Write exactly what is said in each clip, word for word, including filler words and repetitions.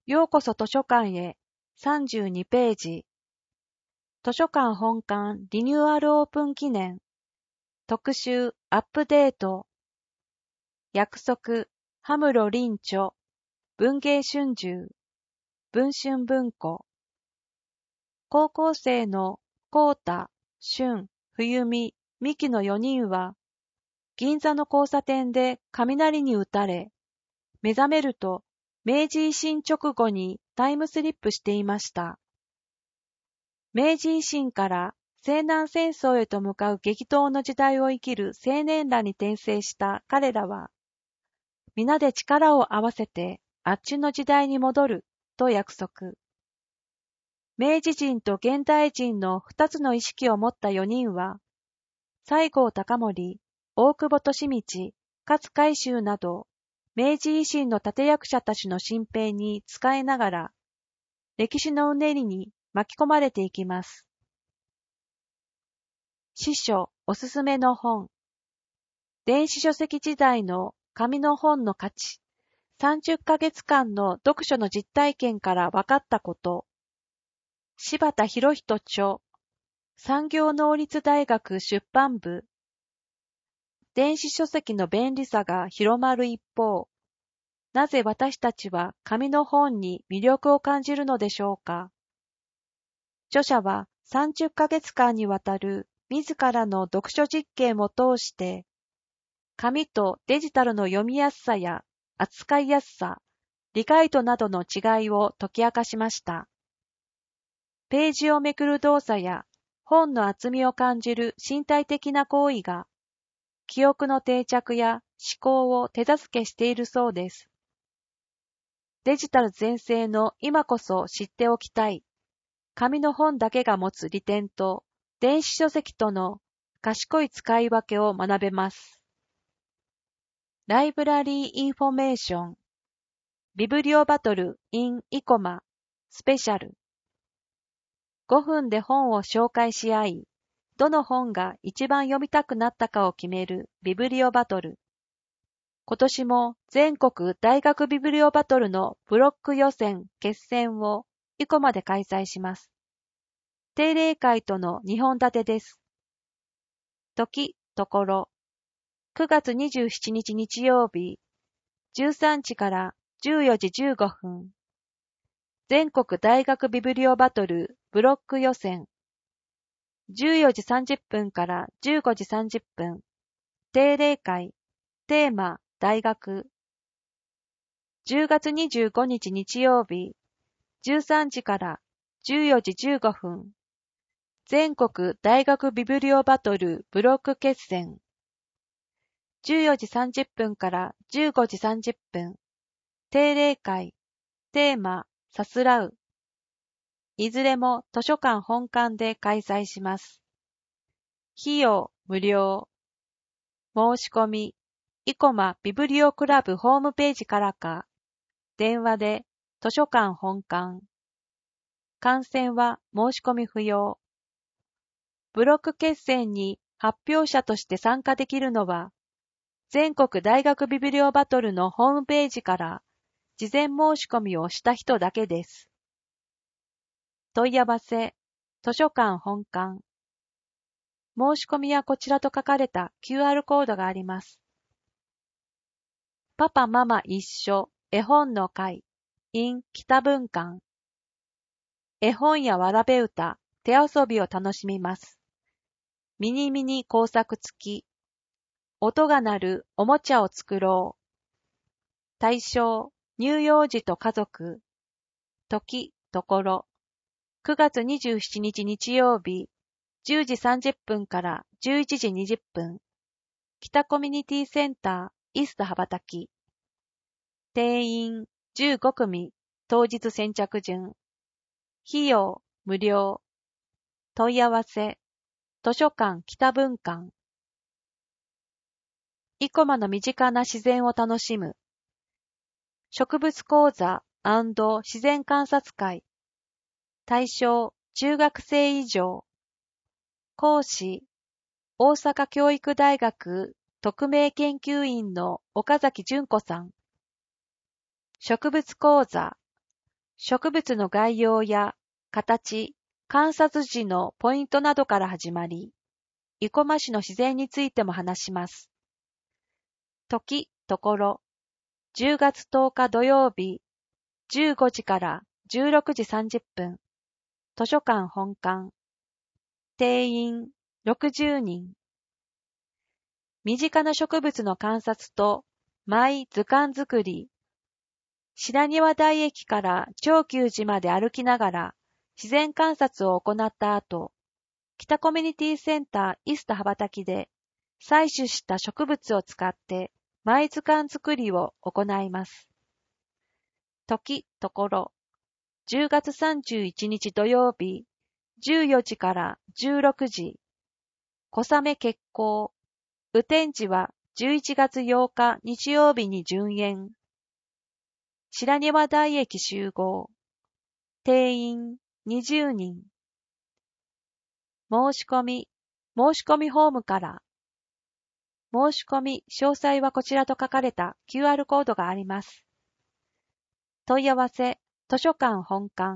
ようこそ図書館へさんじゅうにページ。図書館本館リニューアルオープン記念。特集アップデート。約束羽室凛著。文芸春秋。文春文庫。高校生のコウタ、春、冬美、美希のよにんは、銀座の交差点で雷に打たれ、目覚めると明治維新直後にタイムスリップしていました。明治維新から西南戦争へと向かう激闘の時代を生きる青年らに転生した彼らは、皆で力を合わせてあっちの時代に戻ると約束。明治人と現代人の二つの意識を持ったよにんは、西郷隆盛、大久保利通、勝海舟など、明治維新の立役者たちの身辺に仕えながら、歴史のうねりに巻き込まれていきます。司書おすすめの本。電子書籍時代の紙の本の価値。さんじゅっかげつかんの読書の実体験から分かったこと。柴田博人著。産業能率大学出版部。電子書籍の便利さが広まる一方、なぜ私たちは紙の本に魅力を感じるのでしょうか。著者はさんじゅっかげつかんにわたる自らの読書実験を通して、紙とデジタルの読みやすさや扱いやすさ、理解度などの違いを解き明かしました。ページをめくる動作や本の厚みを感じる身体的な行為が、記憶の定着や思考を手助けしているそうです。デジタル全盛の今こそ知っておきたい。紙の本だけが持つ利点と電子書籍との賢い使い分けを学べます。ライブラリーインフォメーション。ビブリオバトル in イコマスペシャル。ごふんで本を紹介し合い、どの本が一番読みたくなったかを決めるビブリオバトル。今年も全国大学ビブリオバトルのブロック予選決戦をイコマで開催します。定例会とのにほん立てです。時、ところ。くがつにじゅうしちにち日曜日、じゅうさんじからじゅうよじじゅうごふん。全国大学ビブリオバトルブロック予選。じゅうよじさんじゅっぷんからじゅうごじさんじゅっぷん。定例会。テーマ、大学。じゅうがつにじゅうごにち日曜日、じゅうさんじからじゅうよじじゅうごふん。全国大学ビブリオバトルブロック決戦。じゅうよじさんじゅっぷんからじゅうごじさんじゅっぷん。定例会。テーマ、さすらう。いずれも図書館本館で開催します。費用無料。申し込み、イコマビブリオクラブホームページからか、電話で図書館本館。観戦は申し込み不要。ブロック決戦に発表者として参加できるのは、全国大学ビブリオバトルのホームページから事前申し込みをした人だけです。問い合わせ、図書館本館。申し込みはこちらと書かれた キューアール コードがあります。パパママ一緒絵本の会 in 北文館。絵本やわらべ歌、手遊びを楽しみます。ミニミニ工作付き。音が鳴るおもちゃを作ろう。対象、乳幼児と家族。時、ところ。くがつにじゅうしちにち日曜日、じゅうじさんじゅっぷんからじゅういちじにじゅっぷん。北コミュニティセンター、イースタ羽ばたき。定員じゅうごくみ、当日先着順。費用、無料。問い合わせ、図書館北文館。生駒の身近な自然を楽しむ。植物講座&自然観察会。対象、中学生以上。講師、大阪教育大学特命研究員の岡崎純子さん。植物講座、 植物の概要や形、観察時のポイントなどから始まり、生駒市の自然についても話します。時、ところ、じゅうがつとおか土曜日、じゅうごじからじゅうろくじさんじゅっぷん、図書館本館、定員ろくじゅうにん。身近な植物の観察とマイ図鑑作り。白庭台駅から長久寺まで歩きながら自然観察を行った後、北コミュニティセンターイスタ羽ばたきで採取した植物を使ってマイ図鑑作りを行います。時、ところ、じゅうがつさんじゅういちにち土曜日、じゅうよじからじゅうろくじ、小雨決行、雨天時はじゅういちがつようか日曜日に順延。白庭台駅集合。定員にじゅうにん。申し込み、申し込みフォームから。申し込み、詳細はこちらと書かれた キューアール コードがあります。問い合わせ、図書館本館。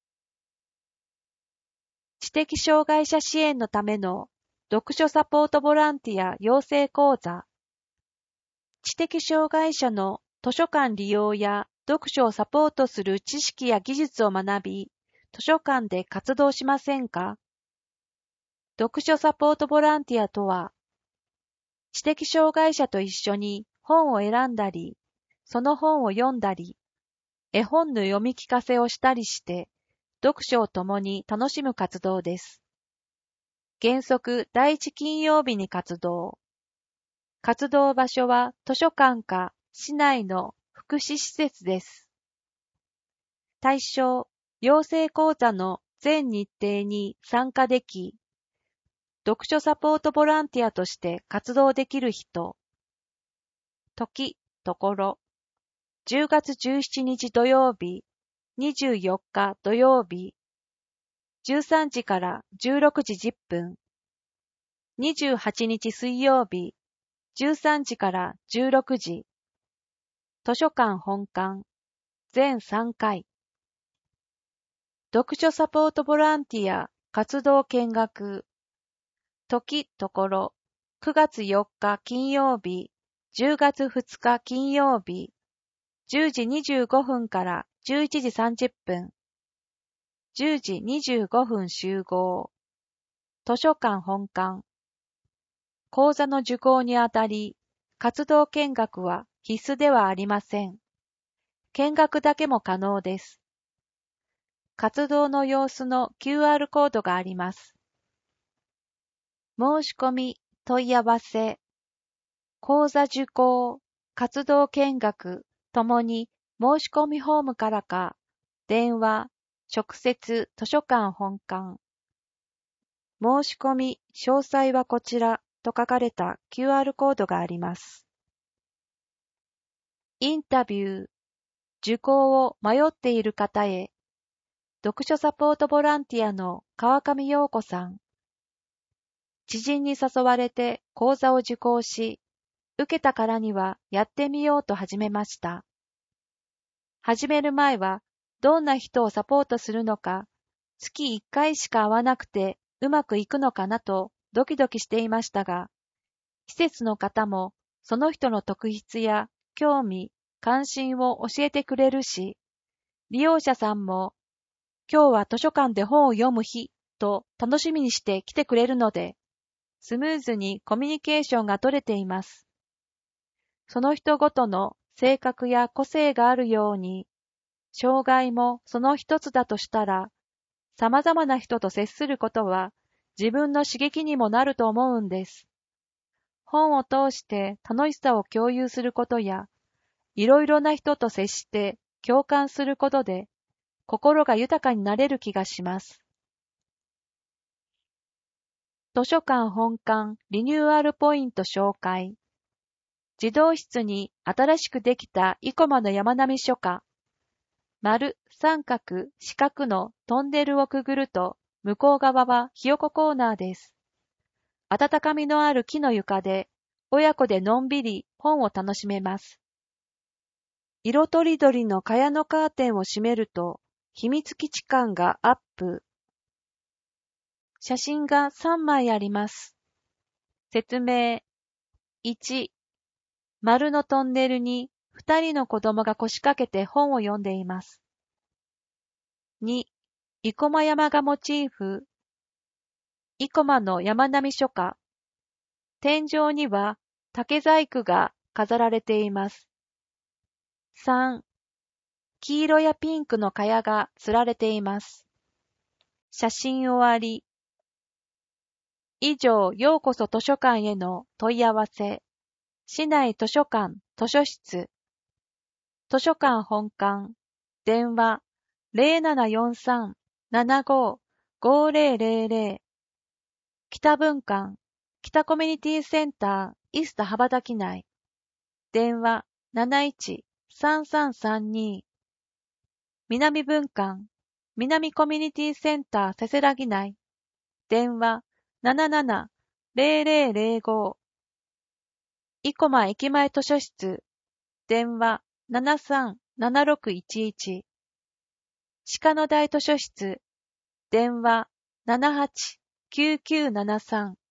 知的障害者支援のための読書サポートボランティア養成講座。知的障害者の図書館利用や読書をサポートする知識や技術を学び、図書館で活動しませんか？読書サポートボランティアとは、知的障害者と一緒に本を選んだり、その本を読んだり、絵本の読み聞かせをしたりして、読書を共に楽しむ活動です。原則だいいち金曜日に活動。活動場所は図書館か市内の福祉施設です。対象、養成講座の全日程に参加でき、読書サポートボランティアとして活動できる人。時、ところ、じゅうがつじゅうしちにち土曜日、にじゅうよっか土曜日、じゅうさんじからじゅうろくじじゅっぷん、にじゅうはちにち水曜日、じゅうさんじからじゅうろくじ、図書館本館、全さんかい。読書サポートボランティア活動見学。時、ところ、くがつよっか金曜日、じゅうがつふつか金曜日、じゅうじにじゅうごふんからじゅういちじさんじゅっぷん、じゅうじにじゅうごふん集合、図書館本館。講座の受講にあたり、活動見学は必須ではありません。見学だけも可能です。活動の様子の キューアール コードがあります。申し込み、問い合わせ、講座受講、活動見学ともに申し込みフォームからか、電話、直接図書館本館。申し込み、詳細はこちらと書かれた キューアール コードがあります。インタビュー、受講を迷っている方へ、読書サポートボランティアの川上陽子さん。知人に誘われて講座を受講し、受けたからにはやってみようと始めました。始める前はどんな人をサポートするのか、月いっかいしか会わなくてうまくいくのかなとドキドキしていましたが、施設の方もその人の特質や興味、関心を教えてくれるし、利用者さんも今日は図書館で本を読む日と楽しみにして来てくれるので、スムーズにコミュニケーションが取れています。その人ごとの性格や個性があるように、障害もその一つだとしたら、様々な人と接することは自分の刺激にもなると思うんです。本を通して楽しさを共有することや、いろいろな人と接して共感することで、心が豊かになれる気がします。図書館本館リニューアルポイント紹介。児童室に新しくできた生駒の山並書家。丸、三角、四角のトンネルをくぐると、向こう側はひよこコーナーです。温かみのある木の床で、親子でのんびり本を楽しめます。色とりどりの蚊帳のカーテンを閉めると、 秘密基地感がアップ。写真がさんまいあります。説明。いち、丸のトンネルにふたりの子供が腰掛けて本を読んでいます。に、生駒山がモチーフ。生駒の山並書家。天井には竹細工が飾られています。さん、黄色やピンクの茅が吊られています。写真終わり。以上、ようこそ図書館への問い合わせ。市内図書館、図書室。図書館本館。電話 ゼロななよんさん ななご ごゼロゼロゼロ。北文館、北コミュニティセンター、イスタ羽ばたき内。電話 なないち さんさんさんに。南文館、南コミュニティセンターせせらぎ内。電話なななな ゼロゼロゼロご。生駒駅前図書室。電話ななさん ななろくいちいち。鹿の台図書室。電話ななはち きゅうきゅうななさん。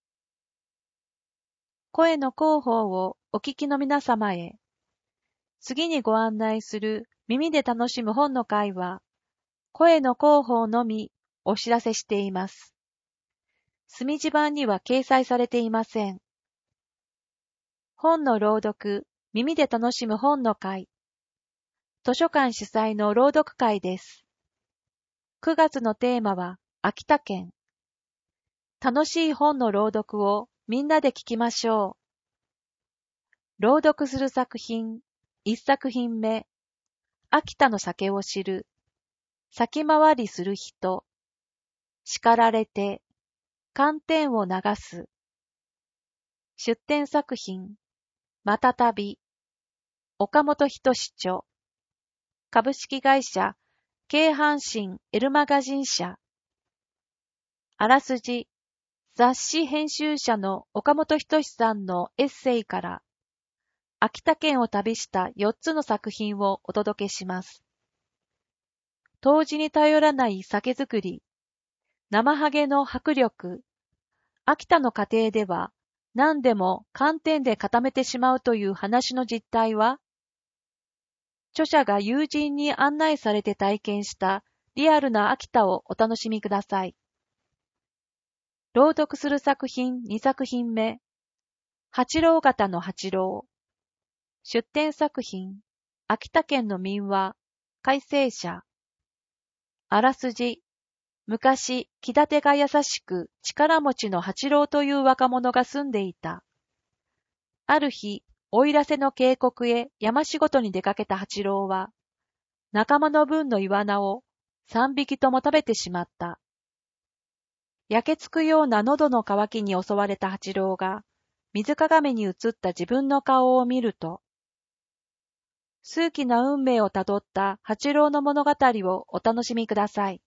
声の広報をお聞きの皆様へ。次にご案内する耳で楽しむ本の会は、声の広報のみお知らせしています。墨字版には掲載されていません。本の朗読、耳で楽しむ本の会。図書館主催の朗読会です。くがつのテーマは秋田県。楽しい本の朗読をみんなで聞きましょう。朗読する作品、一作品目。秋田の酒を知る。先回りする人。叱られて。寒天を流す。出展作品。またたび。岡本仁著。株式会社、京阪神エルマガジン社。あらすじ。雑誌編集者の岡本仁さんのエッセイから、秋田県を旅したよっつの作品をお届けします。杜氏に頼らない酒造り、生ハゲの迫力、秋田の家庭では何でも寒天で固めてしまうという話の実態は、著者が友人に案内されて体験したリアルな秋田をお楽しみください。朗読する作品にさく品目、八郎型の八郎。出展作品、秋田県の民話、改正者。あらすじ、昔、気立てが優しく力持ちの八郎という若者が住んでいた。ある日、奥入瀬の渓谷へ山仕事に出かけた八郎は、仲間の分のイワナを三匹とも食べてしまった。焼けつくような喉の渇きに襲われた八郎が、水鏡に映った自分の顔を見ると、数奇な運命をたどった八郎の物語をお楽しみください。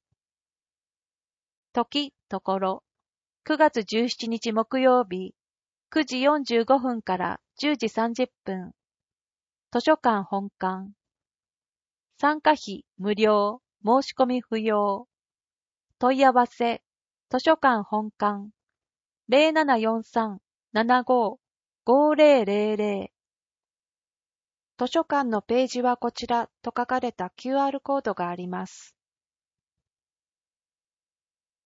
時、ところ、くがつじゅうしちにち木曜日、くじよんじゅうごふんからじゅうじさんじゅっぷん。図書館本館。参加費無料、申し込み不要。問い合わせ、図書館本館。ゼロななよんさん ななご ごゼロゼロゼロ。図書館のページはこちらと書かれた キューアール コードがあります。